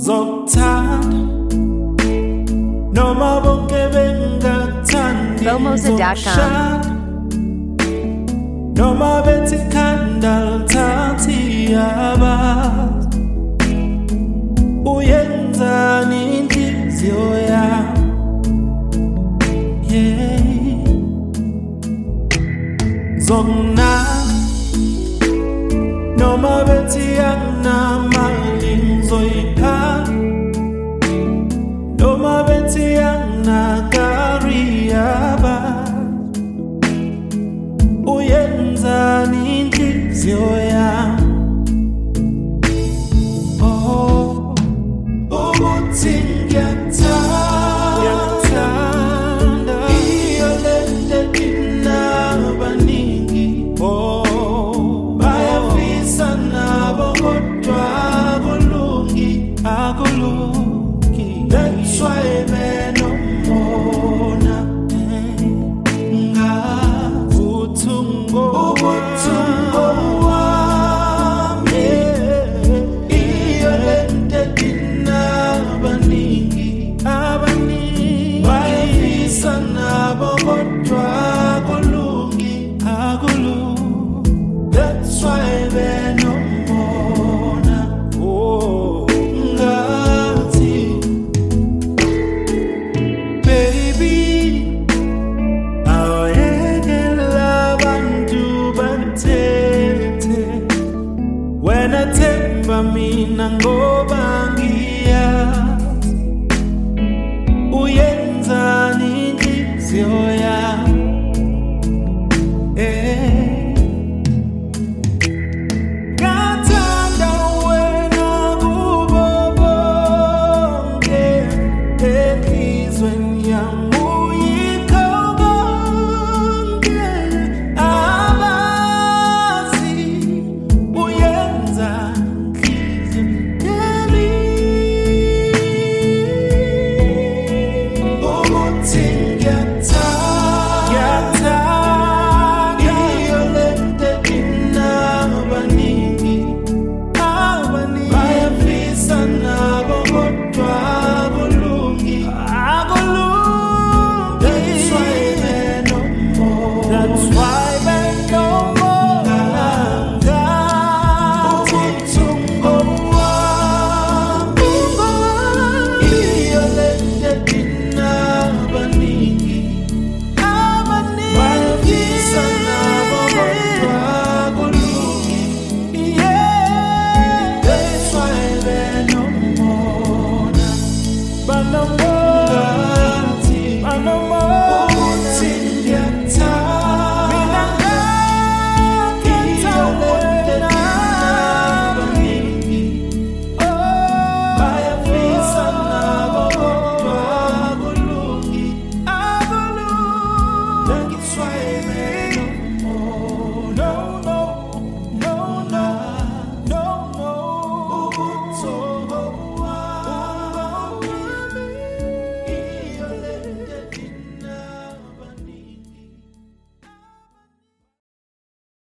Bomoza.com. Noma bethi khanda thathi yaba uyenzani inhliziyo yami zona noma bethi anginamali ngizoyipha noma bethi anginakari yaba uyenzani inhliziyo yami ukuthi ngiyakuthanda iyo lento edinabaningi bayafisa nabo kodwa akulungi that's why benomona that's why benomona ngathi baby awayekela abantu bathethe wena themba mina ngoba ngiyazi uyenzani inhliziyo yami no more.